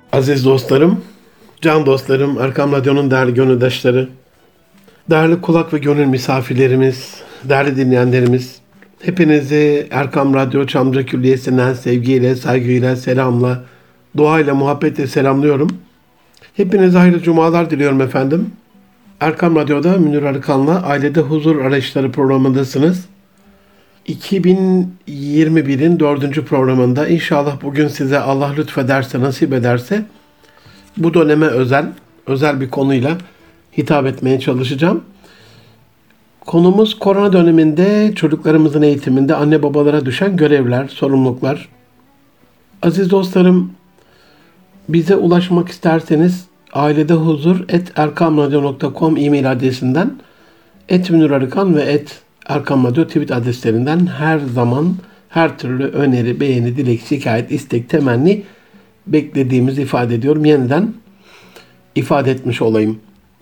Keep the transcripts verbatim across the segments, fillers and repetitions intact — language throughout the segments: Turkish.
Aziz dostlarım, can dostlarım, Erkam Radyo'nun değerli gönüldaşları, değerli kulak ve gönül misafirlerimiz, değerli dinleyenlerimiz, hepinizi Erkam Radyo Çamlıca Külliyesi'nden sevgiyle, saygıyla, selamla, duayla, muhabbetle selamlıyorum. Hepinize hayırlı cumalar diliyorum efendim. Erkam Radyo'da Münir Arıkan'la Ailede Huzur Arayışları programındasınız. iki bin yirmi birin dördüncü programında inşallah bugün size Allah lütfederse, nasip ederse bu döneme özel, özel bir konuyla hitap etmeye çalışacağım. Konumuz korona döneminde çocuklarımızın eğitiminde anne babalara düşen görevler, sorumluluklar. Aziz dostlarım, bize ulaşmak isterseniz ailedehuzur et erkamradyo nokta com e-mail adresinden, et Münir Arıkan ve et Erkam Radyo tweet adreslerinden her zaman her türlü öneri, beğeni, dilek, şikayet, istek, temenni beklediğimizi ifade ediyorum. Yeniden ifade etmiş olayım.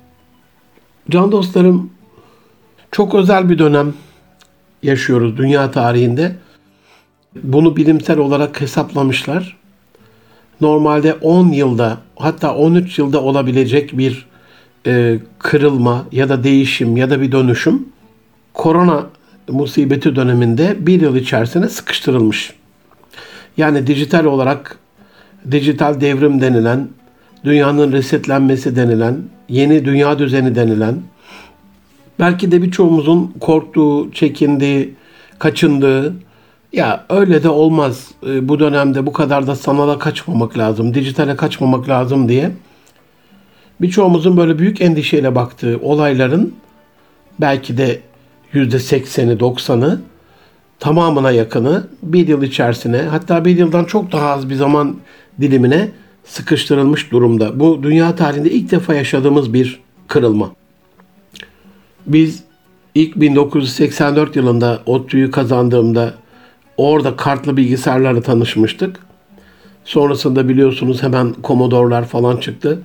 Can dostlarım, çok özel bir dönem yaşıyoruz dünya tarihinde. Bunu bilimsel olarak hesaplamışlar. Normalde on yılda, hatta on üç yılda olabilecek bir e, kırılma ya da değişim ya da bir dönüşüm korona musibeti döneminde bir yıl içerisine sıkıştırılmış. Yani dijital olarak, dijital devrim denilen, dünyanın resetlenmesi denilen, yeni dünya düzeni denilen, belki de birçoğumuzun korktuğu, çekindiği, kaçındığı, ya öyle de olmaz, bu dönemde bu kadar da sanala kaçmamak lazım, dijitale kaçmamak lazım diye birçoğumuzun böyle büyük endişeyle baktığı olayların belki de yüzde sekseni doksanı, tamamına yakını bir yıl içerisine, hatta bir yıldan çok daha az bir zaman dilimine sıkıştırılmış durumda. Bu dünya tarihinde ilk defa yaşadığımız bir kırılma. Biz ilk bin dokuz yüz seksen dört yılında ODTÜ'yü kazandığımda orada kartlı bilgisayarlarla tanışmıştık. Sonrasında biliyorsunuz hemen Commodore'lar falan çıktı.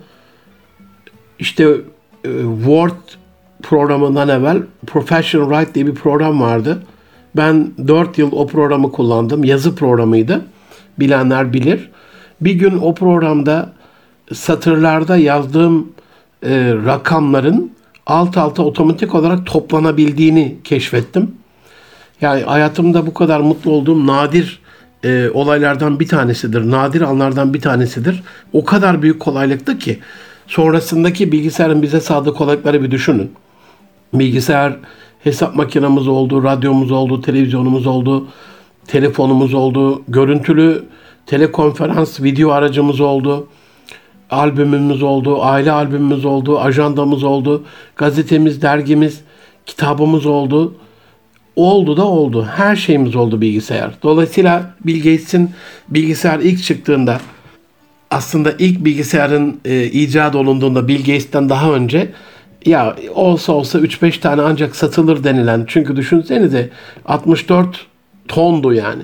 İşte Word programından evvel Professional Write diye bir program vardı. Ben dört yıl o programı kullandım. Yazı programıydı. Bilenler bilir. Bir gün o programda satırlarda yazdığım e, rakamların alt alta otomatik olarak toplanabildiğini keşfettim. Yani hayatımda bu kadar mutlu olduğum nadir e, olaylardan bir tanesidir. Nadir anlardan bir tanesidir. O kadar büyük kolaylıktı ki sonrasındaki bilgisayarın bize sağladığı kolaylıkları bir düşünün. Bilgisayar, hesap makinemiz oldu, radyomuz oldu, televizyonumuz oldu, telefonumuz oldu, görüntülü telekonferans video aracımız oldu, albümümüz oldu, aile albümümüz oldu, ajandamız oldu, gazetemiz, dergimiz, kitabımız oldu. Oldu da oldu. Her şeyimiz oldu bilgisayar. Dolayısıyla Bill Gates'in bilgisayar ilk çıktığında, aslında ilk bilgisayarın e, icat olunduğunda Bill Gates'ten daha önce ya olsa olsa üç beş tane ancak satılır denilen, çünkü düşünsenize altmış dört tondu yani.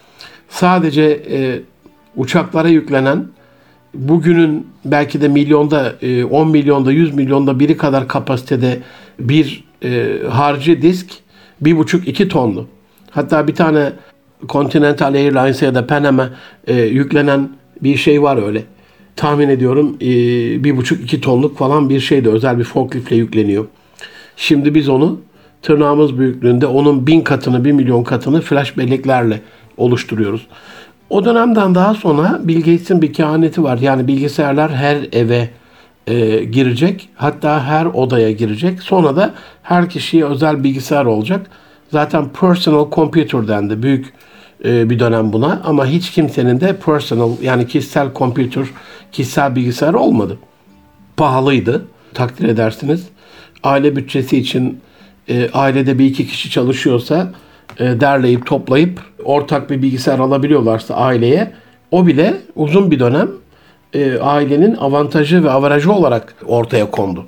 Sadece e, uçaklara yüklenen, bugünün belki de milyonda, e, on milyonda, yüz milyonda biri kadar kapasitede bir e, harcı disk bir buçuk iki tonlu. Hatta bir tane Continental Airlines'a ya da Pan Am'a e, yüklenen bir şey var öyle. Tahmin ediyorum bir buçuk iki tonluk falan bir şeydi. Özel bir forkliftle yükleniyor. Şimdi biz onu tırnağımız büyüklüğünde onun bin katını, bir milyon katını flash belleklerle oluşturuyoruz. O dönemden daha sonra Bill Gates'in bir kehaneti var. Yani bilgisayarlar her eve e, girecek. Hatta her odaya girecek. Sonra da her kişiye özel bilgisayar olacak. Zaten personal computer dendi. Büyük e, bir dönem buna. Ama hiç kimsenin de personal, yani kişisel computer, kişisel bilgisayar olmadı. Pahalıydı. Takdir edersiniz. Aile bütçesi için e, ailede bir iki kişi çalışıyorsa e, derleyip toplayıp ortak bir bilgisayar alabiliyorlarsa aileye, o bile uzun bir dönem e, ailenin avantajı ve avarajı olarak ortaya kondu.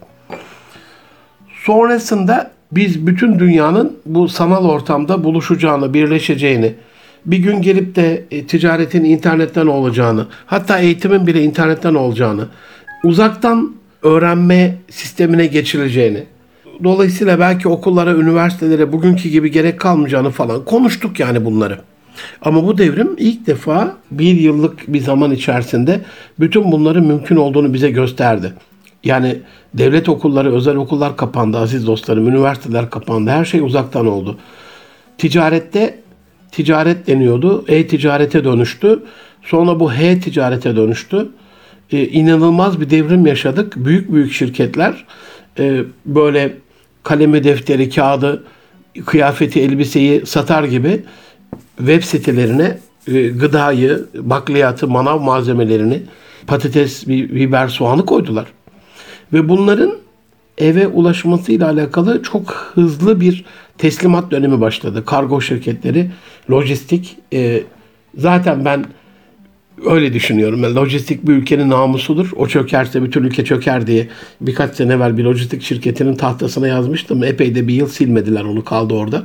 Sonrasında biz bütün dünyanın bu sanal ortamda buluşacağını, birleşeceğini, bir gün gelip de e, ticaretin internetten olacağını, hatta eğitimin bile internetten olacağını, uzaktan öğrenme sistemine geçileceğini, dolayısıyla belki okullara, üniversitelere bugünkü gibi gerek kalmayacağını falan konuştuk yani bunları. Ama bu devrim ilk defa bir yıllık bir zaman içerisinde bütün bunların mümkün olduğunu bize gösterdi. Yani devlet okulları, özel okullar kapandı aziz dostlarım, üniversiteler kapandı, her şey uzaktan oldu. Ticarette ticaret deniyordu, e-ticarete dönüştü. Sonra bu h-ticarete dönüştü. Ee, inanılmaz bir devrim yaşadık. Büyük büyük şirketler e, böyle kalemi, defteri, kağıdı, kıyafeti, elbiseyi satar gibi web sitelerine e, gıdayı, bakliyatı, manav malzemelerini, patates, biber, soğanı koydular. Ve bunların eve ulaşmasıyla alakalı çok hızlı bir teslimat dönemi başladı. Kargo şirketleri, lojistik, e, zaten ben öyle düşünüyorum. Yani lojistik bir ülkenin namusudur. O çökerse bütün ülke çöker diye birkaç sene evvel bir lojistik şirketinin tahtasına yazmıştım. Epey de bir yıl silmediler, onu kaldı orada.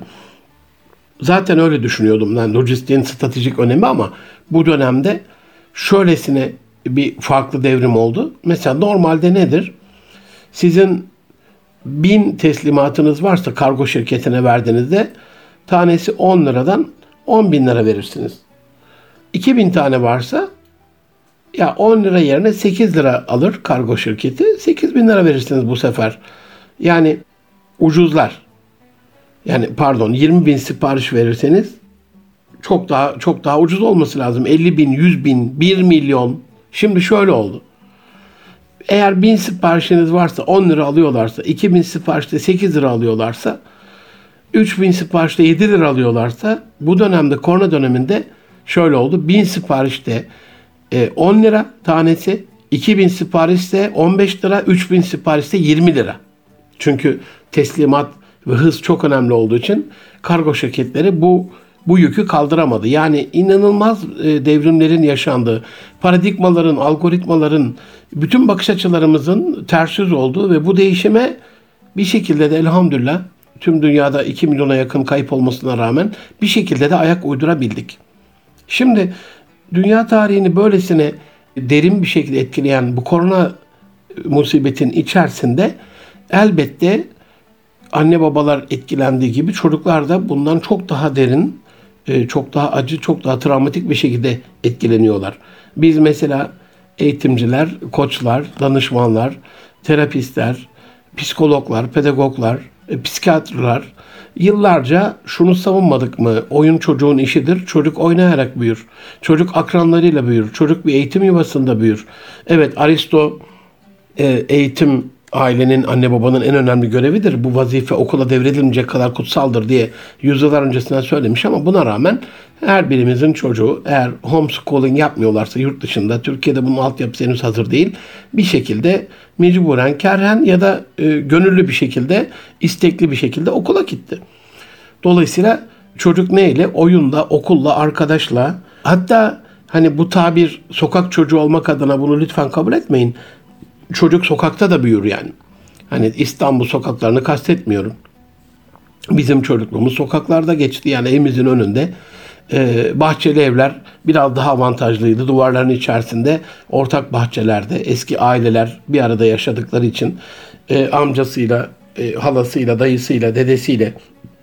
Zaten öyle düşünüyordum. Yani lojistiğin stratejik önemi, ama bu dönemde şöylesine bir farklı devrim oldu. Mesela normalde nedir? Sizin bin teslimatınız varsa kargo şirketine verdiğinizde tanesi on liradan on bin lira verirsiniz. iki bin tane varsa ya on lira yerine sekiz lira alır kargo şirketi. sekiz bin lira verirsiniz bu sefer. Yani ucuzlar. Yani pardon, yirmi bin sipariş verirseniz çok daha çok daha ucuz olması lazım. elli bin, yüz bin, bir milyon. Şimdi şöyle oldu. Eğer bin siparişiniz varsa on lira alıyorlarsa, iki bin siparişte sekiz lira alıyorlarsa, üç bin siparişte yedi lira alıyorlarsa, bu dönemde, korona döneminde şöyle oldu. bin siparişte on lira tanesi, iki bin siparişte on beş lira, üç bin siparişte yirmi lira. Çünkü teslimat ve hız çok önemli olduğu için kargo şirketleri bu bu yükü kaldıramadı. Yani inanılmaz e, devrimlerin yaşandığı, paradigmaların, algoritmaların, bütün bakış açılarımızın ters yüz olduğu ve bu değişime bir şekilde de elhamdülillah tüm dünyada iki milyona yakın kayıp olmasına rağmen bir şekilde de ayak uydurabildik. Şimdi dünya tarihini böylesine derin bir şekilde etkileyen bu korona musibetin içerisinde elbette anne babalar etkilendiği gibi çocuklar da bundan çok daha derin, çok daha acı, çok daha travmatik bir şekilde etkileniyorlar. Biz mesela eğitimciler, koçlar, danışmanlar, terapistler, psikologlar, pedagoglar, psikiyatrlar yıllarca şunu savunmadık mı? Oyun çocuğun işidir. Çocuk oynayarak büyür. Çocuk akranlarıyla büyür. Çocuk bir eğitim yuvasında büyür. Evet, Aristo e, eğitim ailenin, anne babanın en önemli görevidir. Bu vazife okula devredilince kadar kutsaldır diye yüzyıllar öncesinden söylemiş, ama buna rağmen her birimizin çocuğu eğer homeschooling yapmıyorlarsa yurt dışında, Türkiye'de bunun altyapısı henüz hazır değil, bir şekilde mecburen, kerhen ya da e, gönüllü bir şekilde, istekli bir şekilde okula gitti. Dolayısıyla çocuk neyle? Oyunla, okulla, arkadaşla, hatta hani bu tabir sokak çocuğu olmak adına bunu lütfen kabul etmeyin. Çocuk sokakta da büyür yani. Hani İstanbul sokaklarını kastetmiyorum. Bizim çocukluğumuz sokaklarda geçti. Yani evimizin önünde e, bahçeli evler biraz daha avantajlıydı. Duvarların içerisinde ortak bahçelerde eski aileler bir arada yaşadıkları için e, amcasıyla, e, halasıyla, dayısıyla, dedesiyle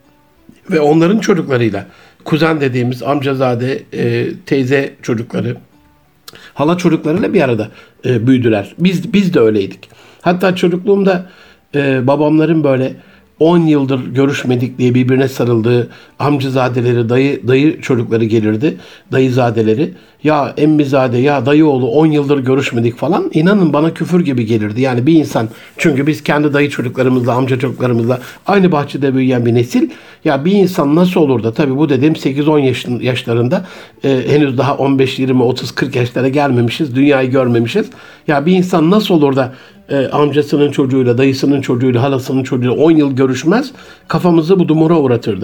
ve onların çocuklarıyla, kuzen dediğimiz amcazade, e, teyze çocukları, hala çocuklarıyla bir arada e, büyüdüler. Biz biz de öyleydik. Hatta çocukluğumda e, babamların böyle on yıldır görüşmedik diye birbirine sarıldığı amcazadeleri, dayı dayı çocukları gelirdi. Dayızadeleri. Ya emmizade, ya dayıoğlu on yıldır görüşmedik falan. İnanın bana küfür gibi gelirdi. Yani bir insan, çünkü biz kendi dayı çocuklarımızla, amca çocuklarımızla aynı bahçede büyüyen bir nesil. Ya bir insan nasıl olur da, tabii bu dediğim sekiz on yaş, yaşlarında e, henüz daha on beş yirmi otuz kırk yaşlara gelmemişiz. Dünyayı görmemişiz. Ya bir insan nasıl olur da e, amcasının çocuğuyla, dayısının çocuğuyla, halasının çocuğuyla on yıl görüşmez, kafamızı bu dumura uğratırdı.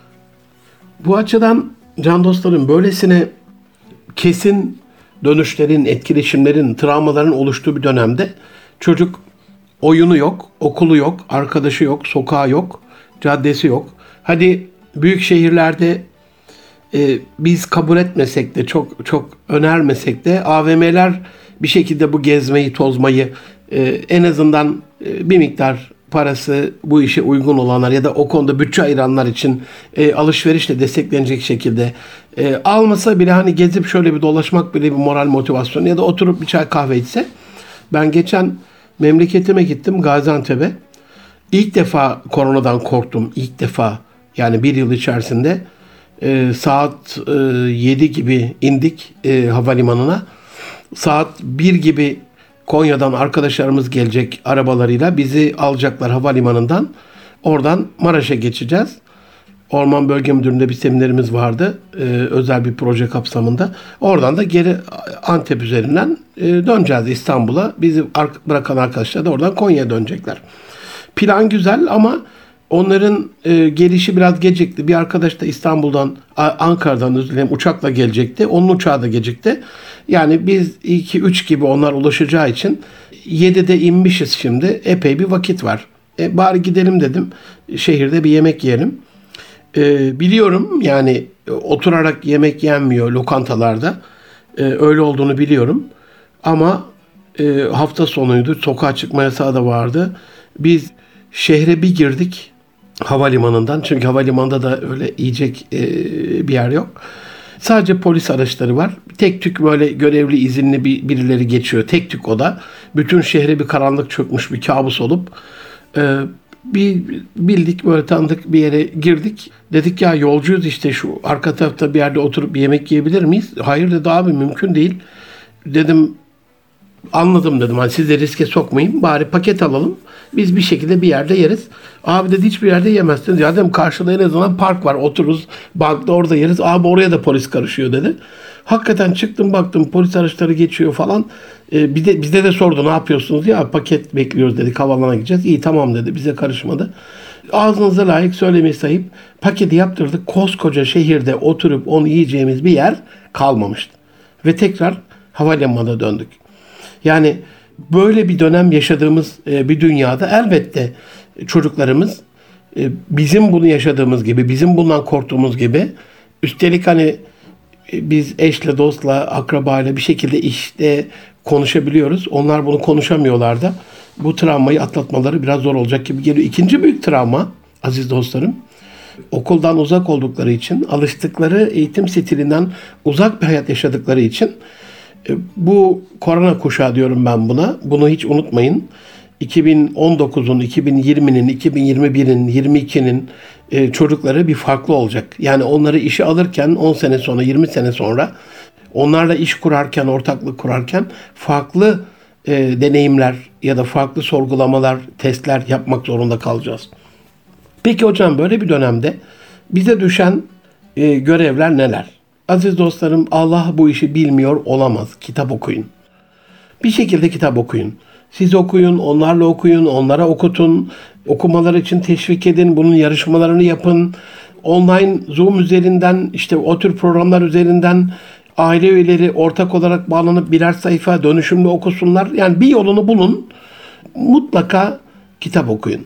Bu açıdan can dostlarım, böylesine kesin dönüşlerin, etkileşimlerin, travmaların oluştuğu bir dönemde çocuk oyunu yok, okulu yok, arkadaşı yok, sokağı yok, caddesi yok. Hadi büyük şehirlerde e, biz kabul etmesek de, çok çok önermesek de A V M'ler bir şekilde bu gezmeyi, tozmayı, e, en azından e, bir miktar parası bu işe uygun olanlar ya da o konuda bütçe ayıranlar için e, alışverişle desteklenecek şekilde E, almasa bile hani gezip şöyle bir dolaşmak bile bir moral motivasyon ya da oturup bir çay kahve içse. Ben geçen memleketime gittim, Gaziantep'e. İlk defa koronadan korktum. İlk defa yani bir yıl içerisinde e, saat e, yedi gibi indik e, havalimanına. Saat bir gibi Konya'dan arkadaşlarımız gelecek arabalarıyla, bizi alacaklar havalimanından. Oradan Maraş'a geçeceğiz. Orman Bölge Müdürlüğü'nde bir seminerimiz vardı. E, özel bir proje kapsamında. Oradan da geri Antep üzerinden e, döneceğiz İstanbul'a. Bizi ar- bırakan arkadaşlar da oradan Konya'ya dönecekler. Plan güzel ama onların e, gelişi biraz gecikti. Bir arkadaş da İstanbul'dan, Ankara'dan özür dilerim, uçakla gelecekti. Onun uçağı da gecikti. Yani biz iki üç gibi onlar ulaşacağı için yedide inmişiz şimdi. Epey bir vakit var. E, bari gidelim dedim. Şehirde bir yemek yiyelim. E, biliyorum yani oturarak yemek yenmiyor lokantalarda. E, öyle olduğunu biliyorum. Ama e, hafta sonuydu. Sokağa çıkma yasağı da vardı. Biz şehre bir girdik havalimanından. Çünkü havalimanında da öyle yiyecek e, bir yer yok. Sadece polis araçları var. Tek tük böyle görevli izinli bir, birileri geçiyor. Tek tük o da. Bütün şehre bir karanlık çökmüş, bir kabus olup e, bir bildik böyle tanıdık bir yere girdik. Dedik ya yolcuyuz işte, şu arka tarafta bir yerde oturup bir yemek yiyebilir miyiz? Hayır dedi abi, mümkün değil. Dedim anladım dedim. Hani siz de riske sokmayın. Bari paket alalım. Biz bir şekilde bir yerde yeriz. Abi dedi hiçbir yerde yemezsiniz. Ya dedim karşıda en azından park var. Otururuz bankta, orada yeriz. Abi oraya da polis karışıyor dedi. Hakikaten çıktım baktım polis araçları geçiyor falan. Ee, bir de, bizde de sordu ne yapıyorsunuz ya, paket bekliyoruz dedik, havaalanına gideceğiz. İyi tamam dedi, bize karışmadı. Ağzınıza layık, söylemeyi sayıp paketi yaptırdık. Koskoca şehirde oturup onu yiyeceğimiz bir yer kalmamıştı. Ve tekrar havalimanına döndük. Yani böyle bir dönem yaşadığımız bir dünyada elbette çocuklarımız bizim bunu yaşadığımız gibi, bizim bundan korktuğumuz gibi, üstelik hani biz eşle, dostla, akrabayla bir şekilde işte konuşabiliyoruz. Onlar bunu konuşamıyorlar da bu travmayı atlatmaları biraz zor olacak gibi geliyor. İkinci büyük travma aziz dostlarım, okuldan uzak oldukları için, alıştıkları eğitim stilinden uzak bir hayat yaşadıkları için bu korona kuşağı diyorum ben buna. Bunu hiç unutmayın. iki bin on dokuzun, iki bin yirminin, iki bin yirmi birin, yirmi ikinin e, çocukları bir farklı olacak. Yani onları işe alırken on sene sonra, yirmi sene sonra onlarla iş kurarken, ortaklık kurarken farklı e, deneyimler ya da farklı sorgulamalar, testler yapmak zorunda kalacağız. Peki hocam böyle bir dönemde bize düşen e, görevler neler? Aziz dostlarım, Allah bu işi bilmiyor olamaz. Kitap okuyun. Bir şekilde kitap okuyun. Siz okuyun, onlarla okuyun, onlara okutun. Okumaları için teşvik edin, bunun yarışmalarını yapın. Online Zoom üzerinden, işte o tür programlar üzerinden aile üyeleri ortak olarak bağlanıp birer sayfa dönüşümlü okusunlar. Yani bir yolunu bulun. Mutlaka kitap okuyun.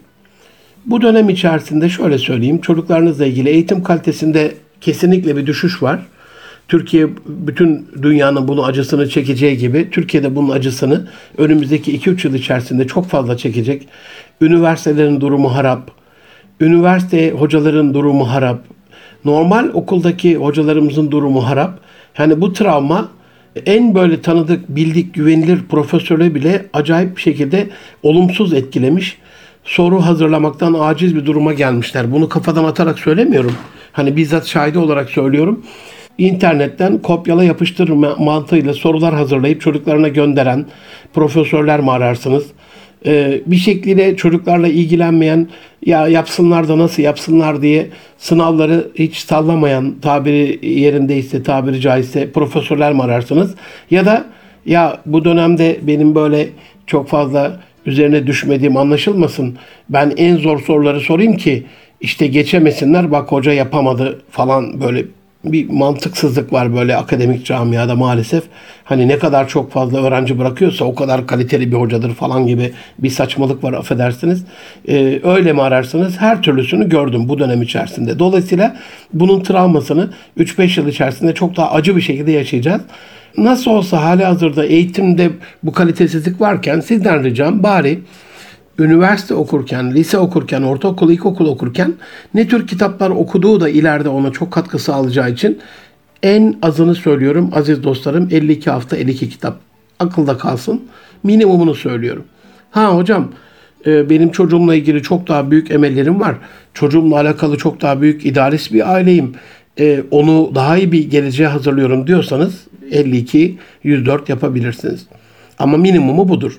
Bu dönem içerisinde şöyle söyleyeyim, çocuklarınızla ilgili eğitim kalitesinde kesinlikle bir düşüş var. Türkiye bütün dünyanın bunun acısını çekeceği gibi Türkiye'de bunun acısını önümüzdeki iki üç yıl içerisinde çok fazla çekecek. Üniversitelerin durumu harap. Üniversite hocaların durumu harap. Normal okuldaki hocalarımızın durumu harap. Yani bu travma en böyle tanıdık, bildik, güvenilir profesörü bile acayip bir şekilde olumsuz etkilemiş. Soru hazırlamaktan aciz bir duruma gelmişler. Bunu kafadan atarak söylemiyorum. Hani bizzat şahidi olarak söylüyorum. İnternetten kopyala yapıştır mantığıyla sorular hazırlayıp çocuklarına gönderen profesörler mi ararsınız? Ee, bir şekilde çocuklarla ilgilenmeyen, ya yapsınlar da nasıl yapsınlar diye sınavları hiç sallamayan, tabiri yerindeyse, tabiri caizse profesörler mi ararsınız? Ya da ya bu dönemde benim böyle çok fazla üzerine düşmediğim anlaşılmasın, ben en zor soruları sorayım ki işte geçemesinler, bak hoca yapamadı falan, böyle bir mantıksızlık var böyle akademik camiada maalesef. Hani ne kadar çok fazla öğrenci bırakıyorsa o kadar kaliteli bir hocadır falan gibi bir saçmalık var, affedersiniz. Ee, öyle mi ararsınız? Her türlüsünü gördüm bu dönem içerisinde. Dolayısıyla bunun travmasını üç beş yıl içerisinde çok daha acı bir şekilde yaşayacağız. Nasıl olsa halihazırda eğitimde bu kalitesizlik varken sizden ricam bari üniversite okurken, lise okurken, ortaokul, ilkokul okurken ne tür kitaplar okuduğu da ileride ona çok katkı sağlayacağı için En azını söylüyorum aziz dostlarım, elli iki hafta elli iki kitap. Akılda kalsın. Minimumunu söylüyorum. Ha hocam, e, benim çocuğumla ilgili çok daha büyük emellerim var. Çocuğumla alakalı çok daha büyük idealist bir aileyim. E, onu daha iyi bir geleceğe hazırlıyorum diyorsanız elli iki yüz dört yapabilirsiniz. Ama minimumu budur.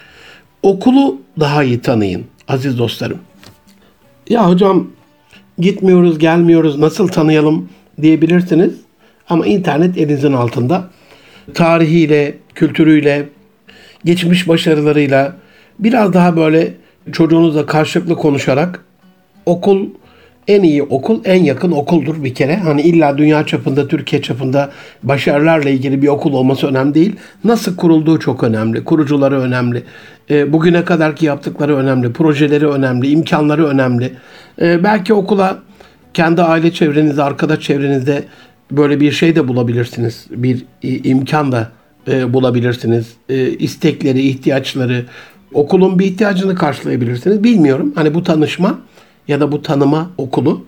Okulu daha iyi tanıyın aziz dostlarım. Ya hocam, gitmiyoruz, gelmiyoruz, nasıl tanıyalım diyebilirsiniz. Ama internet elinizin altında. Tarihiyle, kültürüyle, geçmiş başarılarıyla biraz daha böyle çocuğunuzla karşılıklı konuşarak okul en iyi okul, en yakın okuldur bir kere. Hani illa dünya çapında, Türkiye çapında başarılarla ilgili bir okul olması önemli değil. Nasıl kurulduğu çok önemli. Kurucuları önemli. E, bugüne kadarki yaptıkları önemli. Projeleri önemli. İmkanları önemli. E, belki okula kendi aile çevrenizde, arkadaş çevrenizde böyle bir şey de bulabilirsiniz. Bir e, imkan da e, bulabilirsiniz. E, istekleri, ihtiyaçları, okulun bir ihtiyacını karşılayabilirsiniz. Bilmiyorum. Hani bu tanışma ya da bu tanıma okulu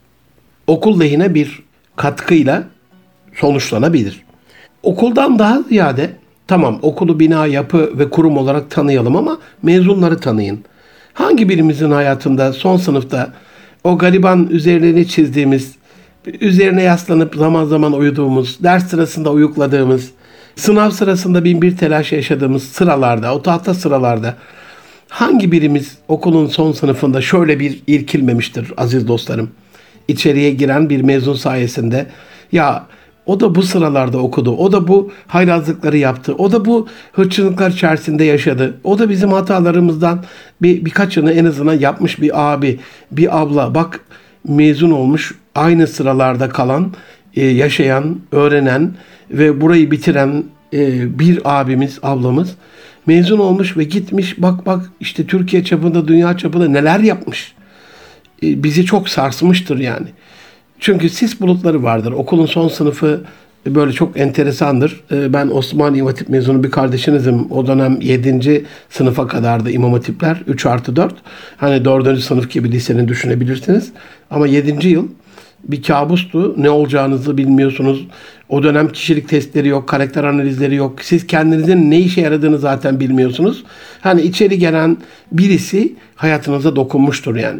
okul lehine bir katkıyla sonuçlanabilir. Okuldan daha ziyade tamam, okulu bina, yapı ve kurum olarak tanıyalım ama mezunları tanıyın. Hangi birimizin hayatında son sınıfta o gariban üzerlerini çizdiğimiz, üzerine yaslanıp zaman zaman uyuduğumuz, ders sırasında uyukladığımız, sınav sırasında bin bir telaş yaşadığımız sıralarda, o tahta sıralarda hangi birimiz okulun son sınıfında şöyle bir irkilmemiştir aziz dostlarım? İçeriye giren bir mezun sayesinde, ya o da bu sıralarda okudu, o da bu haylazlıkları yaptı, o da bu hırçınlıklar içerisinde yaşadı, o da bizim hatalarımızdan bir birkaçını en azından yapmış bir abi, bir abla, bak mezun olmuş, aynı sıralarda kalan, e, yaşayan, öğrenen ve burayı bitiren e, bir abimiz, ablamız mezun olmuş ve gitmiş, bak bak işte Türkiye çapında, dünya çapında neler yapmış. E, bizi çok sarsmıştır yani. Çünkü sis bulutları vardır. Okulun son sınıfı böyle çok enteresandır. E, ben Osmaniye İmam Hatip mezunu bir kardeşinizim. O dönem yedinci sınıfa kadardı İmam Hatipler. üç artı dört. Hani dördüncü sınıf gibi lisenin düşünebilirsiniz. Ama yedinci yıl bir kabustu. Ne olacağınızı bilmiyorsunuz. O dönem kişilik testleri yok, karakter analizleri yok. Siz kendinizin ne işe yaradığını zaten bilmiyorsunuz. Hani içeri gelen birisi hayatınıza dokunmuştur yani.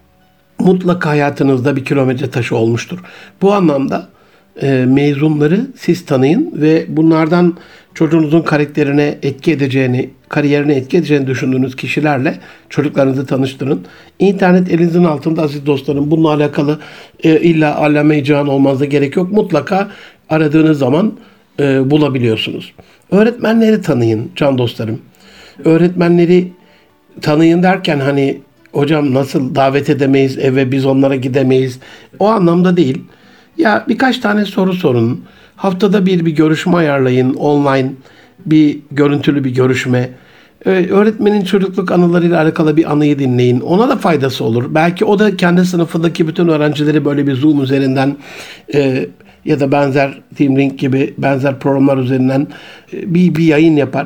Mutlaka hayatınızda bir kilometre taşı olmuştur. Bu anlamda e, mezunları siz tanıyın ve bunlardan çocuğunuzun karakterine etki edeceğini, kariyerine etki edeceğini düşündüğünüz kişilerle çocuklarınızı tanıştırın. İnternet elinizin altında aziz dostlarım. Bununla alakalı e, illa allame-i cihan olmanıza gerek yok. Mutlaka aradığınız zaman e, bulabiliyorsunuz. Öğretmenleri tanıyın can dostlarım. Öğretmenleri tanıyın derken hani hocam nasıl davet edemeyiz eve, biz onlara gidemeyiz, o anlamda değil. Ya birkaç tane soru sorun. Haftada bir bir görüşme ayarlayın. Online bir görüntülü bir görüşme. Ee, öğretmenin çocukluk anılarıyla alakalı bir anıyı dinleyin. Ona da faydası olur. Belki o da kendi sınıfındaki bütün öğrencileri böyle bir Zoom üzerinden e, ya da benzer TeamLink gibi benzer programlar üzerinden e, bir, bir yayın yapar.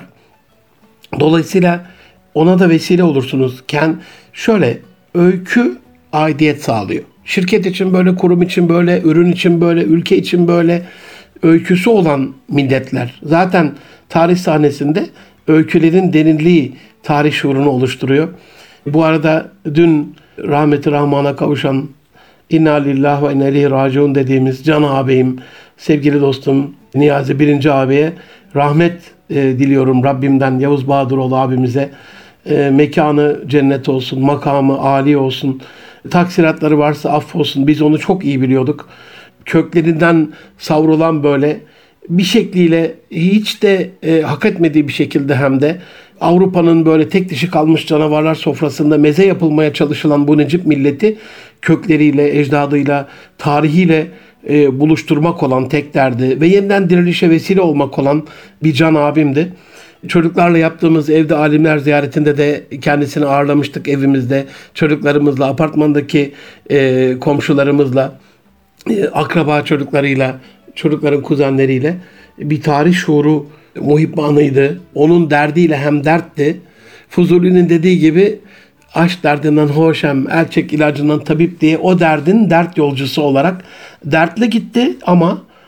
Dolayısıyla ona da vesile olursunuz. Ken şöyle öykü aidiyet sağlıyor. Şirket için böyle, kurum için böyle, ürün için böyle, ülke için böyle öyküsü olan milletler. Zaten tarih sahnesinde öykülerin derinliği tarih şuurunu oluşturuyor. Bu arada dün rahmeti rahmana kavuşan İnna lillahi ve inna ileyhi raciun dediğimiz can ağabeyim, sevgili dostum Niyazi birinci ağabeye rahmet e, diliyorum Rabbimden, Yavuz Bahadıroğlu abimize. E, mekanı cennet olsun, makamı âli olsun, taksiratları varsa affolsun. Biz onu çok iyi biliyorduk. Köklerinden savrulan böyle bir şekliyle hiç de e, hak etmediği bir şekilde hem de Avrupa'nın böyle tek dişi kalmış canavarlar sofrasında meze yapılmaya çalışılan bu Necip milleti kökleriyle, ecdadıyla, tarihiyle e, buluşturmak olan tek derdi ve yeniden dirilişe vesile olmak olan bir can abimdi. Çocuklarla yaptığımız evde alimler ziyaretinde de kendisini ağırlamıştık evimizde. Çocuklarımızla, apartmandaki e, komşularımızla, e, akraba çocuklarıyla, çocukların kuzenleriyle bir tarih şuuru muhibbanıydı. Onun derdiyle hem dertti. Fuzuli'nin dediği gibi aşk derdinden hoşem, el çek ilacından tabip diye o derdin dert yolcusu olarak dertli gitti ama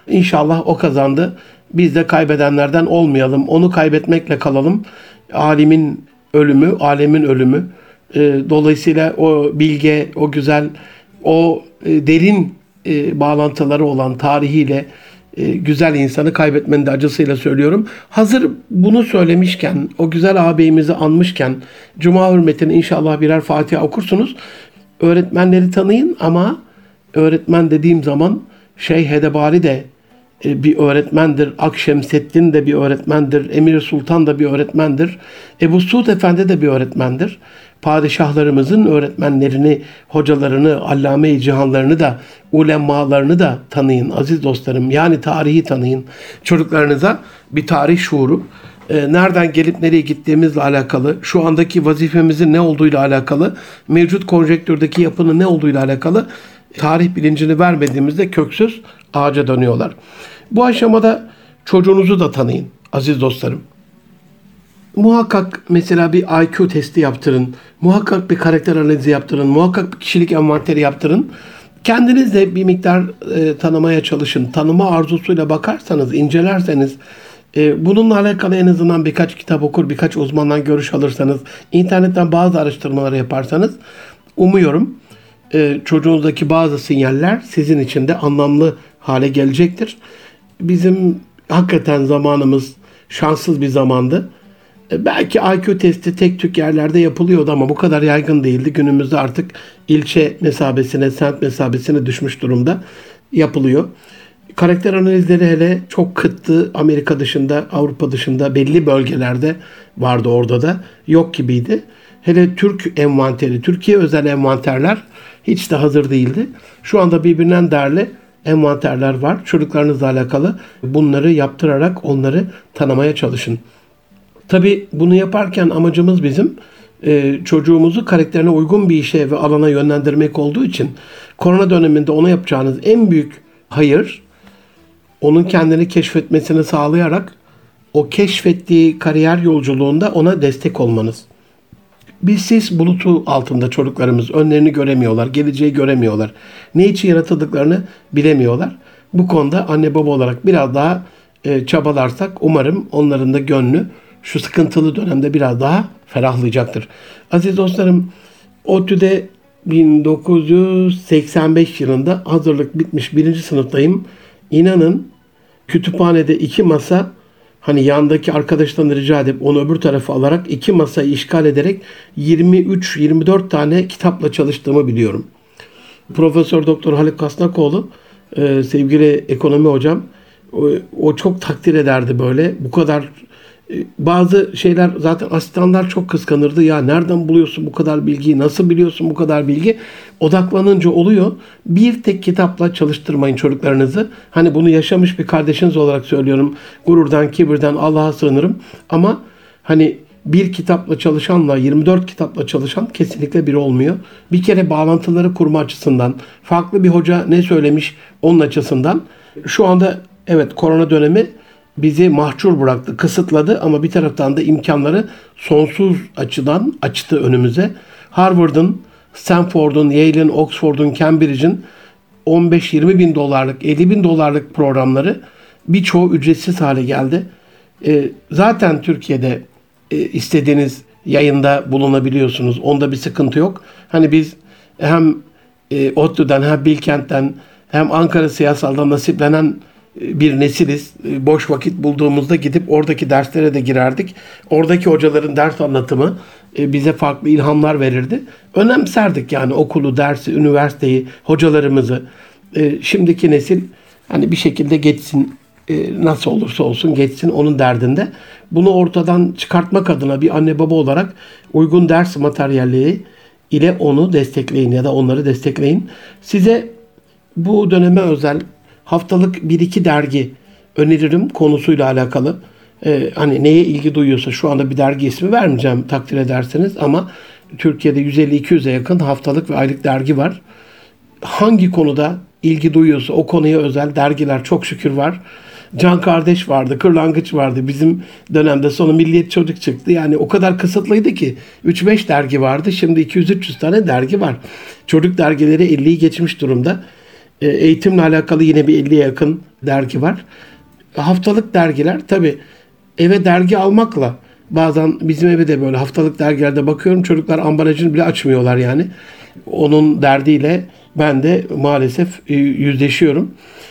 İnşallah o kazandı. Biz de kaybedenlerden olmayalım. Onu kaybetmekle kalalım. Alimin ölümü, alemin ölümü. E, dolayısıyla o bilge, o güzel, o e, derin e, bağlantıları olan tarihiyle e, güzel insanı kaybetmenin de acısıyla söylüyorum. Hazır bunu söylemişken, o güzel ağabeyimizi anmışken, Cuma hürmetine inşallah birer Fatiha okursunuz. Öğretmenleri tanıyın ama öğretmen dediğim zaman Şeyh Hedebali de bir öğretmendir. Akşemseddin de bir öğretmendir. Emir Sultan da bir öğretmendir. Ebu Suud Efendi de bir öğretmendir. Padişahlarımızın öğretmenlerini, hocalarını, allame-i cihanlarını da, ulemalarını da tanıyın aziz dostlarım. Yani tarihi tanıyın. Çocuklarınıza bir tarih şuuru, nereden gelip nereye gittiğimizle alakalı, şu andaki vazifemizin ne olduğuyla alakalı, mevcut konjektürdeki yapının ne olduğuyla alakalı tarih bilincini vermediğimizde köksüz ağaca dönüyorlar. Bu aşamada çocuğunuzu da tanıyın aziz dostlarım. Muhakkak mesela bir I Q testi yaptırın. Muhakkak bir karakter analizi yaptırın. Muhakkak bir kişilik envanteri yaptırın. Kendiniz de bir miktar e, tanımaya çalışın. Tanıma arzusuyla bakarsanız, incelerseniz, e, bununla alakalı en azından birkaç kitap okur, birkaç uzmandan görüş alırsanız, internetten bazı araştırmaları yaparsanız, umuyorum e, çocuğunuzdaki bazı sinyaller sizin için de anlamlı hale gelecektir. Bizim hakikaten zamanımız şanssız bir zamandı. Belki I Q testi tek tük yerlerde yapılıyordu ama bu kadar yaygın değildi. Günümüzde artık ilçe mesabesine, semt mesabesine düşmüş durumda yapılıyor. Karakter analizleri hele çok kıttı. Amerika dışında, Avrupa dışında belli bölgelerde vardı, orada da yok gibiydi. Hele Türk envanteri, Türkiye özel envanterler hiç de hazır değildi. Şu anda birbirinden değerli envanterler var. Çocuklarınızla alakalı bunları yaptırarak onları tanımaya çalışın. Tabii bunu yaparken amacımız bizim e, çocuğumuzu karakterine uygun bir işe ve alana yönlendirmek olduğu için korona döneminde ona yapacağınız en büyük hayır, onun kendini keşfetmesini sağlayarak o keşfettiği kariyer yolculuğunda ona destek olmanız. Bir sis bulutu altında çocuklarımız, önlerini göremiyorlar, geleceği göremiyorlar. Ne için yaratıldıklarını bilemiyorlar. Bu konuda anne baba olarak biraz daha e, çabalarsak umarım onların da gönlü şu sıkıntılı dönemde biraz daha ferahlayacaktır. Aziz dostlarım, ODTÜ'de bin dokuz yüz seksen beş yılında hazırlık bitmiş birinci sınıftayım. İnanın kütüphanede iki masa, hani yandaki arkadaştan rica edip onu öbür tarafa alarak iki masayı işgal ederek yirmi üç yirmi dört tane kitapla çalıştığımı biliyorum. Profesör Doktor Haluk Kasnakoğlu, sevgili ekonomi hocam, o çok takdir ederdi böyle. Bu kadar bazı şeyler zaten asistanlar çok kıskanırdı. Ya nereden buluyorsun bu kadar bilgiyi? Nasıl biliyorsun bu kadar bilgi? Odaklanınca oluyor. Bir tek kitapla çalıştırmayın çocuklarınızı. Hani bunu yaşamış bir kardeşiniz olarak söylüyorum. Gururdan, kibirden Allah'a sığınırım. Ama hani bir kitapla çalışanla yirmi dört kitapla çalışan kesinlikle biri olmuyor. Bir kere bağlantıları kurma açısından, farklı bir hoca ne söylemiş onun açısından. Şu anda evet, korona dönemi bizi mahcur bıraktı, kısıtladı ama bir taraftan da imkanları sonsuz açıdan açtı önümüze. Harvard'ın, Stanford'un, Yale'in, Oxford'un, Cambridge'in on beş yirmi bin dolarlık, elli bin dolarlık programları birçoğu ücretsiz hale geldi. E, zaten Türkiye'de e, istediğiniz yayında bulunabiliyorsunuz. Onda bir sıkıntı yok. Hani biz hem e, ODTÜ'den hem Bilkent'ten hem Ankara Siyasal'dan nasiplenen bir nesiliz. Boş vakit bulduğumuzda gidip oradaki derslere de girerdik. Oradaki hocaların ders anlatımı bize farklı ilhamlar verirdi. Önemserdik yani okulu, dersi, üniversiteyi, hocalarımızı. Şimdiki nesil hani bir şekilde geçsin, nasıl olursa olsun geçsin onun derdinde. Bunu ortadan çıkartmak adına bir anne baba olarak uygun ders materyalleri ile onu destekleyin ya da onları destekleyin. Size bu döneme özel haftalık bir iki dergi öneririm konusuyla alakalı. Ee, hani neye ilgi duyuyorsa, şu anda bir dergi ismi vermeyeceğim takdir ederseniz ama Türkiye'de yüz elli iki yüze yakın haftalık ve aylık dergi var. Hangi konuda ilgi duyuyorsa o konuya özel dergiler çok şükür var. Can Kardeş vardı, Kırlangıç vardı. Bizim dönemde sonra Milliyet Çocuk çıktı. Yani o kadar kısıtlıydı ki üç beş dergi vardı. Şimdi iki yüz üç yüz tane dergi var. Çocuk dergileri elliyi geçmiş durumda. E, eğitimle alakalı yine bir elliye yakın dergi var. Haftalık dergiler tabii eve dergi almakla bazen bizim eve de böyle haftalık dergilerde bakıyorum çocuklar ambalajını bile açmıyorlar yani. Onun derdiyle ben de maalesef e, yüzleşiyorum.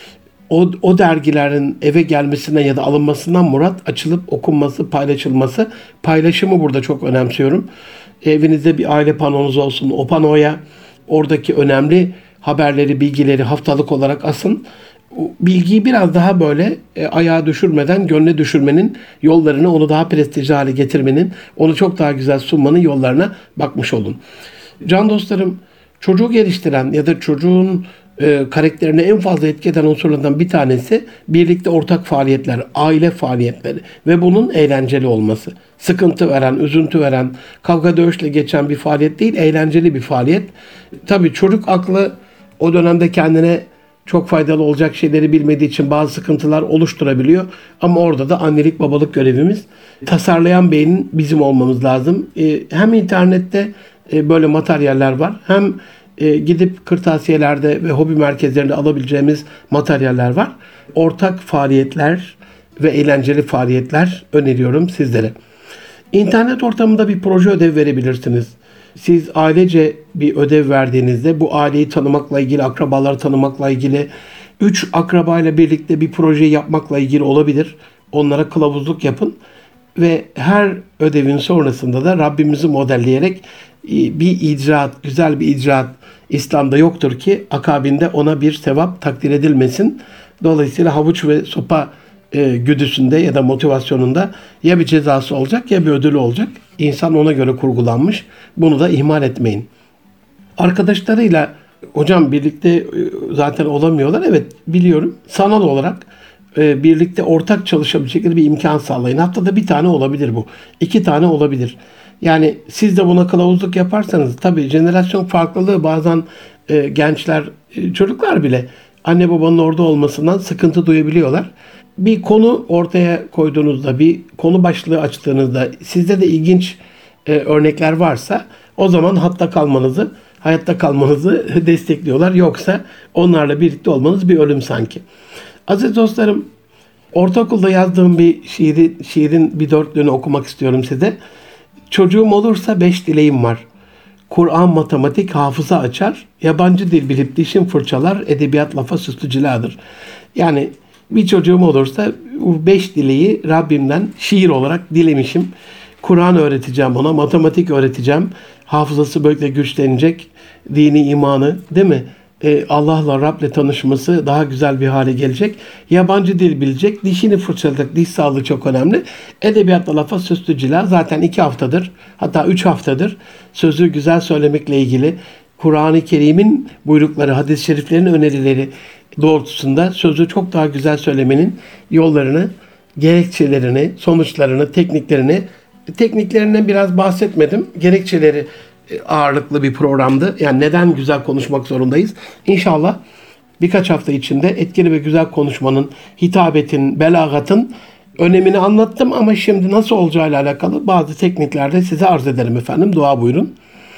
O, o dergilerin eve gelmesinden ya da alınmasından murat açılıp okunması, paylaşılması. Paylaşımı burada çok önemsiyorum. Evinizde bir aile panonuz olsun. O panoya oradaki önemli haberleri, bilgileri haftalık olarak asın. O bilgiyi biraz daha böyle e, ayağa düşürmeden gönle düşürmenin yollarını, onu daha prestijli hale getirmenin, onu çok daha güzel sunmanın yollarına bakmış olun. Can dostlarım, çocuğu geliştiren ya da çocuğun e, karakterine en fazla etki eden unsurlardan bir tanesi birlikte ortak faaliyetler, aile faaliyetleri ve bunun eğlenceli olması. Sıkıntı veren, üzüntü veren, kavga dövüşle geçen bir faaliyet değil, eğlenceli bir faaliyet. Tabii çocuk aklı o dönemde kendine çok faydalı olacak şeyleri bilmediği için bazı sıkıntılar oluşturabiliyor. Ama orada da annelik babalık görevimiz. Tasarlayan beynin bizim olmamız lazım. E, hem internette e, böyle materyaller var. Hem e, gidip kırtasiyelerde ve hobi merkezlerinde alabileceğimiz materyaller var. Ortak faaliyetler ve eğlenceli faaliyetler öneriyorum sizlere. İnternet ortamında bir proje ödev verebilirsiniz. Siz ailece bir ödev verdiğinizde bu aileyi tanımakla ilgili, akrabaları tanımakla ilgili, üç akrabayla birlikte bir proje yapmakla ilgili olabilir. Onlara kılavuzluk yapın ve her ödevin sonrasında da Rabbimizi modelleyerek bir icraat, güzel bir icraat İslam'da yoktur ki akabinde ona bir sevap takdir edilmesin. Dolayısıyla havuç ve sopa e, güdüsünde ya da motivasyonunda ya bir cezası olacak ya bir ödülü olacak. İnsan ona göre kurgulanmış. Bunu da ihmal etmeyin. Arkadaşlarıyla hocam birlikte e, zaten olamıyorlar. Evet biliyorum. Sanal olarak e, birlikte ortak çalışabilecekleri bir imkan sağlayın. Haftada bir tane olabilir bu. İki tane olabilir. Yani siz de buna kılavuzluk yaparsanız tabii jenerasyon farklılığı bazen e, gençler, e, çocuklar bile anne babanın orada olmasından sıkıntı duyabiliyorlar. Bir konu ortaya koyduğunuzda, bir konu başlığı açtığınızda sizde de ilginç e, örnekler varsa o zaman hatta kalmanızı, hayatta kalmanızı destekliyorlar. Yoksa onlarla birlikte olmanız bir ölüm sanki. Aziz dostlarım, ortaokulda yazdığım bir şiiri, şiirin bir dörtlüğünü okumak istiyorum size. Çocuğum olursa beş dileğim var. Kur'an, matematik, hafıza açar. Yabancı dil bilip dişim fırçalar. Edebiyat lafa süslü ciladır. Yani bir çocuğum olursa bu beş dileği Rabbimden şiir olarak dilemişim. Kur'an öğreteceğim ona, matematik öğreteceğim. Hafızası böyle güçlenecek. Dini, imanı, değil mi? Ee, Allah'la, Rab'le tanışması daha güzel bir hale gelecek. Yabancı dil bilecek. Dişini fırçalayacak. Diş sağlığı çok önemli. Edebiyatla lafa süslü cila. Zaten iki haftadır, hatta üç haftadır sözü güzel söylemekle ilgili Kur'an-ı Kerim'in buyrukları, hadis-i şeriflerin önerileri doğrultusunda sözü çok daha güzel söylemenin yollarını, gerekçelerini, sonuçlarını, tekniklerini, tekniklerinden biraz bahsetmedim. Gerekçeleri ağırlıklı bir programdı. Yani neden güzel konuşmak zorundayız? İnşallah birkaç hafta içinde etkili ve güzel konuşmanın, hitabetin, belagatın önemini anlattım ama şimdi nasıl olacağıyla alakalı bazı tekniklerde size arz ederim efendim. Dua buyurun.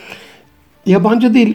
Yabancı dil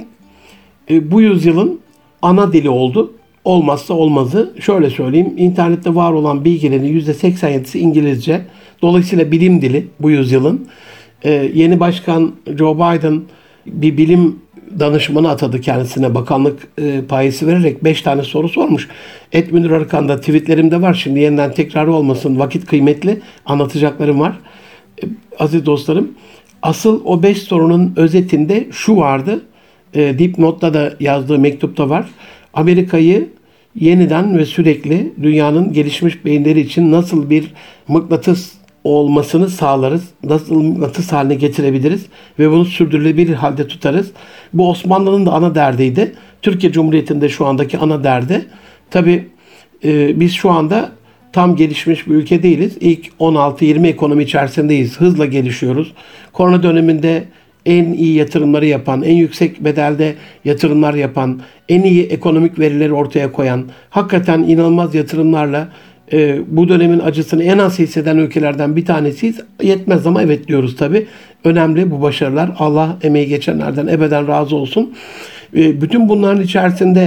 bu yüzyılın ana dili oldu. Olmazsa olmazı. Şöyle söyleyeyim. İnternette var olan bilgilerin yüzde seksen yedisi İngilizce. Dolayısıyla bilim dili bu yüzyılın. Ee, yeni başkan Joe Biden bir bilim danışmanı atadı kendisine. Bakanlık e, payesi vererek beş tane soru sormuş. Et Münir Arıkan'da tweetlerimde var. Şimdi yeniden tekrarı olmasın. Vakit kıymetli. Anlatacaklarım var. Ee, aziz dostlarım. Asıl o beş sorunun özetinde şu vardı. E, dipnotta da yazdığı mektupta var. Amerika'yı yeniden ve sürekli dünyanın gelişmiş beyinleri için nasıl bir mıknatıs olmasını sağlarız, nasıl mıknatıs haline getirebiliriz ve bunu sürdürülebilir halde tutarız. Bu Osmanlı'nın da ana derdiydi. Türkiye Cumhuriyeti'nde şu andaki ana derdi. Tabii e, biz şu anda tam gelişmiş bir ülke değiliz. İlk on altı yirmi ekonomi içerisindeyiz. Hızla gelişiyoruz. Korona döneminde en iyi yatırımları yapan, en yüksek bedelde yatırımlar yapan, en iyi ekonomik verileri ortaya koyan, hakikaten inanılmaz yatırımlarla e, bu dönemin acısını en az hisseden ülkelerden bir tanesiyiz. Yetmez ama evet diyoruz tabii. Önemli bu başarılar. Allah emeği geçenlerden ebeden razı olsun. E, bütün bunların içerisinde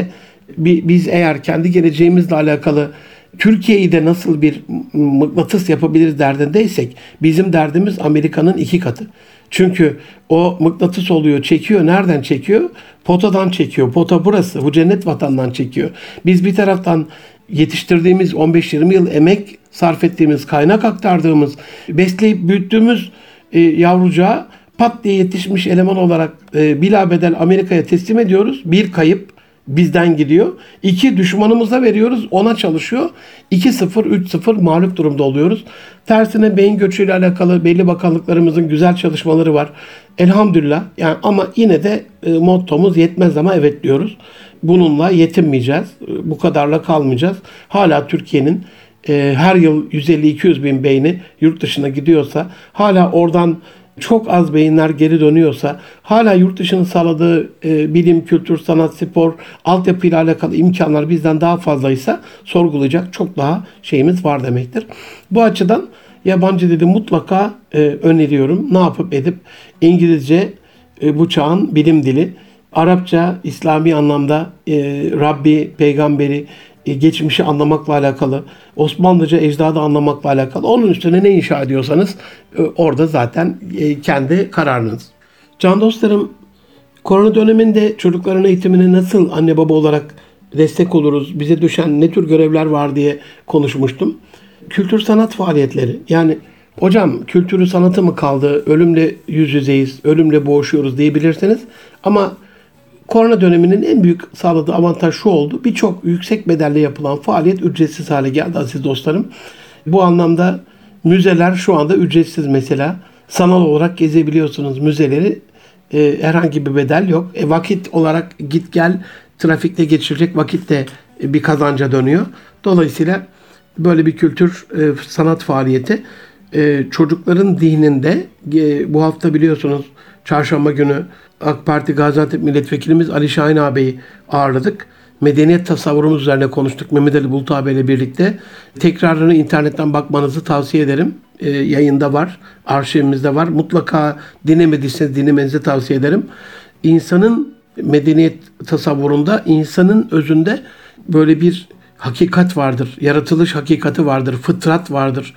Biz eğer kendi geleceğimizle alakalı Türkiye'yi de nasıl bir mıknatıs yapabiliriz derdindeysek, bizim derdimiz Amerika'nın iki katı. Çünkü o mıknatıs oluyor, çekiyor. Nereden çekiyor? Potadan çekiyor. Pota burası. Bu cennet vatandan çekiyor. Biz bir taraftan yetiştirdiğimiz on beş yirmi yıl emek sarf ettiğimiz, kaynak aktardığımız, besleyip büyüttüğümüz e, yavrucağı pat diye yetişmiş eleman olarak e, bilabedel Amerika'ya teslim ediyoruz. Bir kayıp bizden gidiyor. İki, düşmanımıza veriyoruz. Ona çalışıyor. iki sıfır, üç sıfır mağlup durumda oluyoruz. Tersine beyin göçüyle alakalı belli bakanlıklarımızın güzel çalışmaları var. Elhamdülillah. Yani ama yine de e, mottomuz yetmez ama evet diyoruz. Bununla yetinmeyeceğiz. E, bu kadarla kalmayacağız. Hala Türkiye'nin e, her yıl yüz elli iki yüz bin beyni yurt dışına gidiyorsa, hala oradan çok az beyinler geri dönüyorsa, hala yurt dışının sağladığı e, bilim, kültür, sanat, spor, altyapıyla alakalı imkanlar bizden daha fazlaysa sorgulayacak çok daha şeyimiz var demektir. Bu açıdan yabancı dili mutlaka e, öneriyorum. Ne yapıp edip İngilizce e, bu çağın bilim dili, Arapça İslami anlamda e, Rabbi, peygamberi, geçmişi anlamakla alakalı, Osmanlıca ecdadı anlamakla alakalı. Onun üstüne ne inşa ediyorsanız orada zaten kendi kararınız. Can dostlarım, korona döneminde çocukların eğitimine nasıl anne baba olarak destek oluruz, bize düşen ne tür görevler var diye konuşmuştum. Kültür sanat faaliyetleri, yani hocam kültürü sanatı mı kaldı, ölümle yüz yüzeyiz, ölümle boğuşuyoruz diyebilirsiniz. Ama korona döneminin en büyük sağladığı avantaj şu oldu: birçok yüksek bedelle yapılan faaliyet ücretsiz hale geldi aziz dostlarım. Bu anlamda müzeler şu anda ücretsiz mesela. Sanal olarak gezebiliyorsunuz müzeleri. E, herhangi bir bedel yok. E, vakit olarak git gel, trafikte geçirecek vakit de bir kazanca dönüyor. Dolayısıyla böyle bir kültür e, sanat faaliyeti e, çocukların zihninde e, bu hafta biliyorsunuz çarşamba günü AK Parti Gaziantep Milletvekilimiz Ali Şahin ağabeyi ağırladık. Medeniyet tasavvurumuz üzerine konuştuk Mehmet Ali Bulut ağabeyle birlikte. Tekrarını internetten bakmanızı tavsiye ederim. E, yayında var, arşivimizde var. Mutlaka dinlemediyseniz dinlemenizi tavsiye ederim. İnsanın medeniyet tasavvurunda, insanın özünde böyle bir hakikat vardır. Yaratılış hakikati vardır. Fıtrat vardır.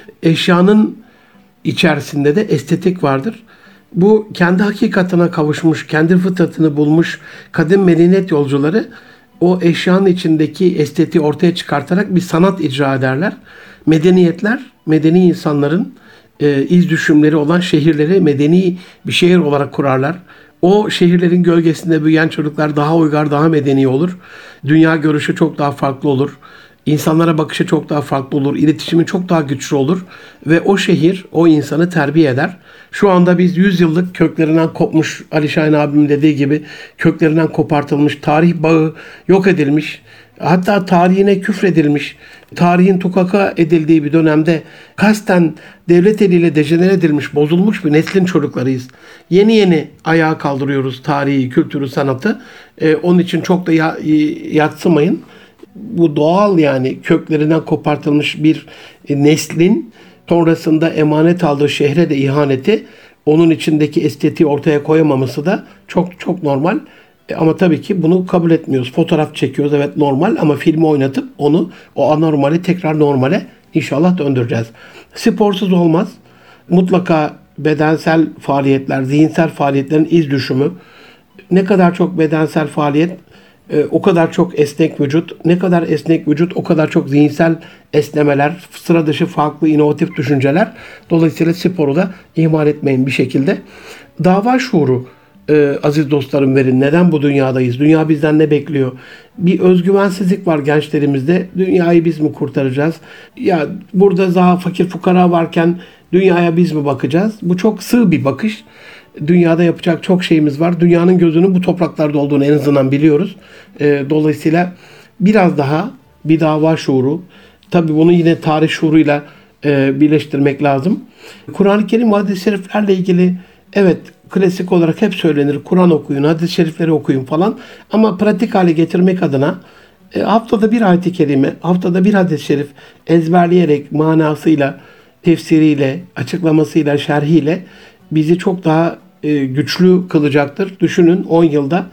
Eşyanın içerisinde de estetik vardır. Bu kendi hakikatine kavuşmuş, kendi fıtratını bulmuş kadim medeniyet yolcuları o eşyanın içindeki estetiği ortaya çıkartarak bir sanat icra ederler. Medeniyetler, medeni insanların e, iz düşümleri olan şehirleri medeni bir şehir olarak kurarlar. O şehirlerin gölgesinde büyüyen çocuklar daha uygar, daha medeni olur. Dünya görüşü çok daha farklı olur. İnsanlara bakışı çok daha farklı olur. İletişimi çok daha güçlü olur. Ve o şehir o insanı terbiye eder. Şu anda biz yüz yıllık köklerinden kopmuş, Ali Şahin abimin dediği gibi köklerinden kopartılmış, tarih bağı yok edilmiş, hatta tarihine küfredilmiş, tarihin tukaka edildiği bir dönemde kasten devlet eliyle dejenere edilmiş, bozulmuş bir neslin çocuklarıyız. Yeni yeni ayağa kaldırıyoruz tarihi, kültürü, sanatı. Ee, onun için çok da ya, yatsımayın. Bu doğal, yani köklerinden kopartılmış bir neslin sonrasında emanet aldığı şehre de ihaneti, onun içindeki estetiği ortaya koyamaması da çok çok normal. E ama tabii ki bunu kabul etmiyoruz. Fotoğraf çekiyoruz, evet normal, ama filmi oynatıp onu, o anormali tekrar normale inşallah döndüreceğiz. Sporsuz olmaz. Mutlaka bedensel faaliyetler, zihinsel faaliyetlerin iz düşümü. Ne kadar çok bedensel faaliyet, Ee, o kadar çok esnek vücut, ne kadar esnek vücut o kadar çok zihinsel esnemeler, sıra dışı farklı inovatif düşünceler. Dolayısıyla sporu da ihmal etmeyin bir şekilde. Dava şuuru e, aziz dostlarım verin. Neden bu dünyadayız? Dünya bizden ne bekliyor? Bir özgüvensizlik var gençlerimizde. Dünyayı biz mi kurtaracağız? Ya burada daha fakir fukara varken dünyaya biz mi bakacağız? Bu çok sığ bir bakış. Dünyada yapacak çok şeyimiz var. Dünyanın gözünün bu topraklarda olduğunu en azından biliyoruz. E, dolayısıyla biraz daha bir dava şuuru. Tabii bunu yine tarih şuuruyla e, birleştirmek lazım. Kur'an-ı Kerim ve hadis-i şeriflerle ilgili evet klasik olarak hep söylenir. Kur'an okuyun, hadis-i şerifleri okuyun falan. Ama pratik hale getirmek adına e, haftada bir ayet-i kerime, haftada bir hadis-i şerif ezberleyerek manasıyla, tefsiriyle, açıklamasıyla, şerhiyle bizi çok daha güçlü kılacaktır. Düşünün on yılda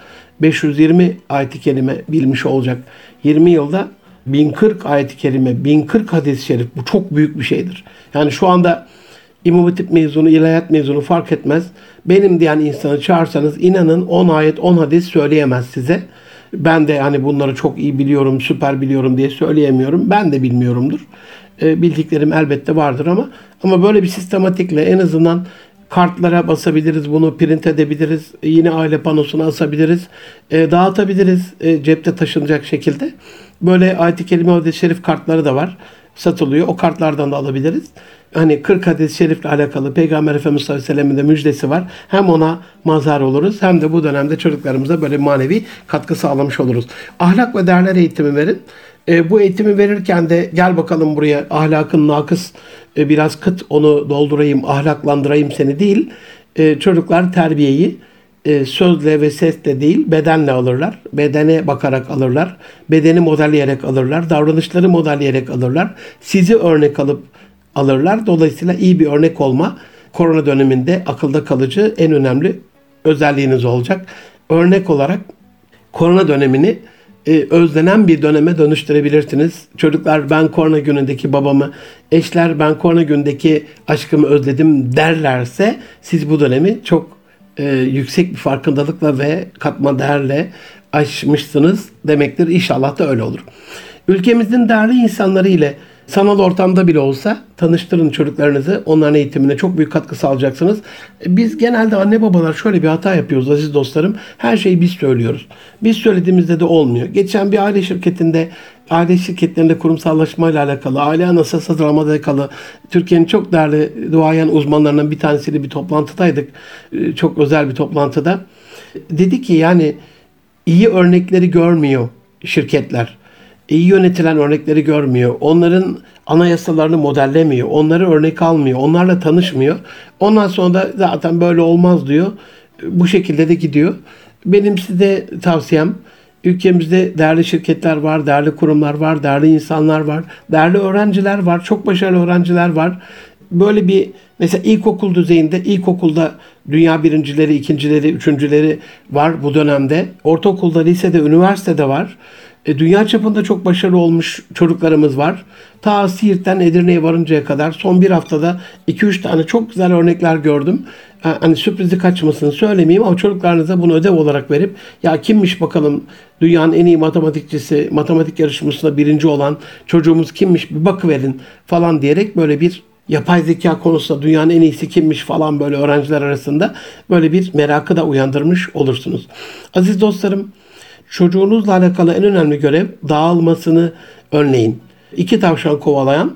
beş yüz yirmi ayet-i kerime bilmiş olacak. yirmi yılda bin kırk ayet-i kerime, bin kırk hadis-i şerif. Bu çok büyük bir şeydir. Yani şu anda İmam Hatip mezunu, ilahiyat mezunu fark etmez. Benim diyen insanı çağırsanız inanın on ayet, on hadis söyleyemez size. Ben de hani bunları çok iyi biliyorum, süper biliyorum diye söyleyemiyorum. Ben de bilmiyorumdur. E, bildiklerim elbette vardır ama ama böyle bir sistematikle en azından kartlara basabiliriz, bunu print edebiliriz, yine aile panosuna asabiliriz, e, dağıtabiliriz e, cepte taşınacak şekilde. Böyle ayet-i kerime, hadis-i şerif kartları da var, satılıyor. O kartlardan da alabiliriz. Hani kırk hadis-i şerifle alakalı Peygamber Efendimiz sallallahu aleyhi ve sellem'in de müjdesi var. Hem ona mazhar oluruz hem de bu dönemde çocuklarımıza böyle manevi katkı sağlamış oluruz. Ahlak ve değerler eğitimi verin. E, bu eğitimi verirken de gel bakalım buraya ahlakın nakıs e, biraz kıt onu doldurayım, ahlaklandırayım seni değil. E, çocuklar terbiyeyi e, sözle ve sesle değil bedenle alırlar. Bedene bakarak alırlar. Bedeni modelleyerek alırlar. Davranışları modelleyerek alırlar. Sizi örnek alıp alırlar. Dolayısıyla iyi bir örnek olma korona döneminde akılda kalıcı en önemli özelliğiniz olacak. Örnek olarak korona dönemini e, özlenen bir döneme dönüştürebilirsiniz. Çocuklar ben korona günündeki babamı, eşler ben korona günündeki aşkımı özledim derlerse siz bu dönemi çok e, yüksek bir farkındalıkla ve katma değerle aşmışsınız demektir. İnşallah da öyle olur. Ülkemizin değerli insanları ile sanal ortamda bile olsa tanıştırın çocuklarınızı. Onların eğitimine çok büyük katkı sağlayacaksınız. Biz genelde anne babalar şöyle bir hata yapıyoruz aziz dostlarım. Her şeyi biz söylüyoruz. Biz söylediğimizde de olmuyor. Geçen bir aile şirketinde, aile şirketlerinde kurumsallaşmayla alakalı, aile anası hazırlamada alakalı Türkiye'nin çok değerli duayen uzmanlarından bir tanesiyle bir toplantıdaydık. Çok özel bir toplantıda. Dedi ki yani iyi örnekleri görmüyor şirketler. İyi yönetilen örnekleri görmüyor. Onların anayasalarını modellemiyor. Onları örnek almıyor. Onlarla tanışmıyor. Ondan sonra da zaten böyle olmaz diyor. Bu şekilde de gidiyor. Benim size tavsiyem, ülkemizde değerli şirketler var, değerli kurumlar var, değerli insanlar var, değerli öğrenciler var, çok başarılı öğrenciler var. Böyle bir mesela ilkokul düzeyinde, ilkokulda dünya birincileri, ikincileri, üçüncüleri var bu dönemde. Ortaokulda, lisede, üniversitede var. E, dünya çapında çok başarılı olmuş çocuklarımız var. Ta Siirt'ten Edirne'ye varıncaya kadar son bir haftada iki üç tane çok güzel örnekler gördüm. E, hani sürprizi kaçmasın söylemeyeyim ama çocuklarınıza bunu ödev olarak verip ya kimmiş bakalım dünyanın en iyi matematikçisi, matematik yarışmasında birinci olan çocuğumuz kimmiş bir bakıverin falan diyerek böyle bir yapay zeka konusunda dünyanın en iyisi kimmiş falan böyle öğrenciler arasında böyle bir merakı da uyandırmış olursunuz. Aziz dostlarım, çocuğunuzla alakalı en önemli görev dağılmasını önleyin. İki tavşan kovalayan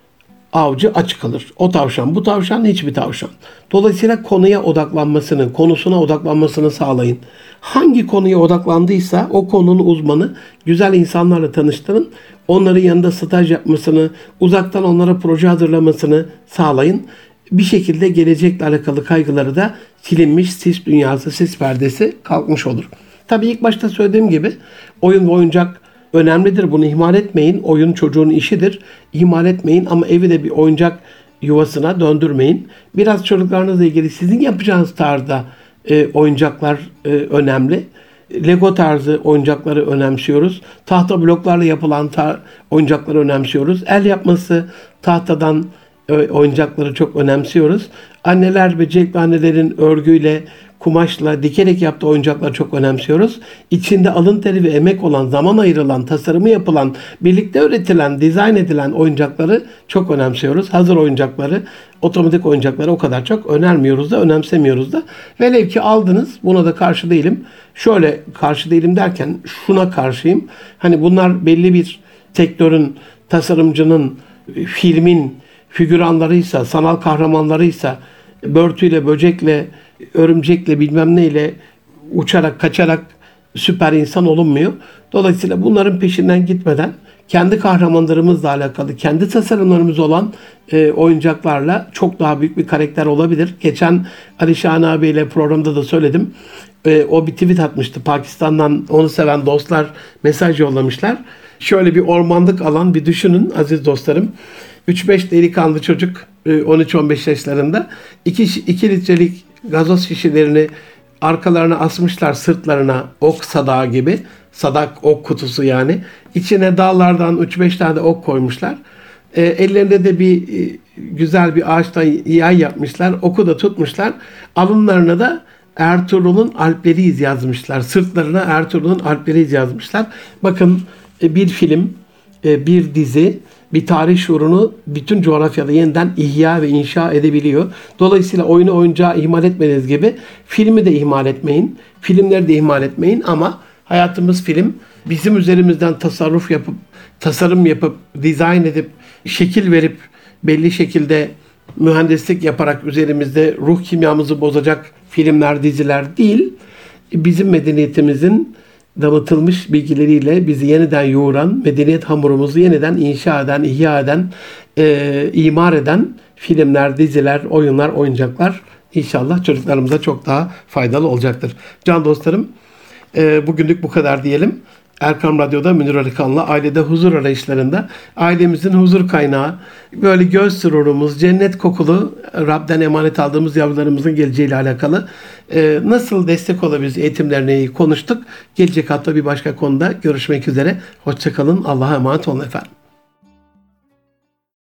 avcı aç kalır. O tavşan, bu tavşan hiçbir tavşan. Dolayısıyla konuya odaklanmasını, konusuna odaklanmasını sağlayın. Hangi konuya odaklandıysa o konunun uzmanı güzel insanlarla tanıştırın. Onların yanında staj yapmasını, uzaktan onlara proje hazırlamasını sağlayın. Bir şekilde gelecekle alakalı kaygıları da silinmiş, sis dünyası, sis perdesi kalkmış olur. Tabii ilk başta söylediğim gibi oyun ve oyuncak önemlidir. Bunu ihmal etmeyin. Oyun çocuğun işidir. İhmal etmeyin ama evi de bir oyuncak yuvasına döndürmeyin. Biraz çocuklarınızla ilgili sizin yapacağınız tarzda e, oyuncaklar e, önemli. Lego tarzı oyuncakları önemsiyoruz. Tahta bloklarla yapılan tar- oyuncakları önemsiyoruz. El yapması tahtadan e, oyuncakları çok önemsiyoruz. Anneler, becerikli annelerin örgüyle, kumaşla, dikerek yaptığı oyuncakları çok önemsiyoruz. İçinde alın teri ve emek olan, zaman ayrılan, tasarımı yapılan, birlikte üretilen, dizayn edilen oyuncakları çok önemsiyoruz. Hazır oyuncakları, otomatik oyuncakları o kadar çok önermiyoruz da, önemsemiyoruz da. Velev ki aldınız, buna da karşı değilim. Şöyle karşı değilim derken şuna karşıyım. Hani bunlar belli bir sektörün, tasarımcının, filmin figüranlarıysa, sanal kahramanlarıysa, börtüyle, böcekle, örümcekle bilmem neyle uçarak, kaçarak süper insan olunmuyor. Dolayısıyla bunların peşinden gitmeden kendi kahramanlarımızla alakalı, kendi tasarımlarımız olan e, oyuncaklarla çok daha büyük bir karakter olabilir. Geçen Alişan abiyle programda da söyledim. E, o bir tweet atmıştı. Pakistan'dan onu seven dostlar mesaj yollamışlar. Şöyle bir ormanlık alan bir düşünün aziz dostlarım. üç beş delikanlı çocuk on üç on beş yaşlarında iki litrelik gazoz şişelerini arkalarına asmışlar, sırtlarına ok sadağı gibi. Sadak ok kutusu yani. İçine dağlardan üç beş tane de ok koymuşlar. E, ellerinde de bir e, güzel bir ağaçtan yay yapmışlar. Oku da tutmuşlar. Alınlarına da Ertuğrul'un Alpleriyiz yazmışlar. Sırtlarına Ertuğrul'un Alpleriyiz yazmışlar. Bakın e, bir film, e, bir dizi, bir tarih şuurunu bütün coğrafyada yeniden ihya ve inşa edebiliyor. Dolayısıyla oyunu oyuncağı ihmal etmediğiniz gibi filmi de ihmal etmeyin. Filmleri de ihmal etmeyin ama hayatımız film. Bizim üzerimizden tasarruf yapıp, tasarım yapıp, dizayn edip, şekil verip, belli şekilde mühendislik yaparak üzerimizde ruh kimyamızı bozacak filmler, diziler değil. Bizim medeniyetimizin damıtılmış bilgileriyle bizi yeniden yoğuran, medeniyet hamurumuzu yeniden inşa eden, ihya eden, e, imar eden filmler, diziler, oyunlar, oyuncaklar inşallah çocuklarımıza çok daha faydalı olacaktır. Can dostlarım, e, bugünlük bu kadar diyelim. Erkam Radyo'da Münir Arıkan'la ailede huzur arayışlarında ailemizin huzur kaynağı, böyle göz sürurumuz, cennet kokulu Rab'den emanet aldığımız yavrularımızın geleceğiyle alakalı e, nasıl destek olabiliriz eğitimlerine konuştuk. Gelecek hafta bir başka konuda görüşmek üzere. Hoşça kalın. Allah'a emanet olun efendim.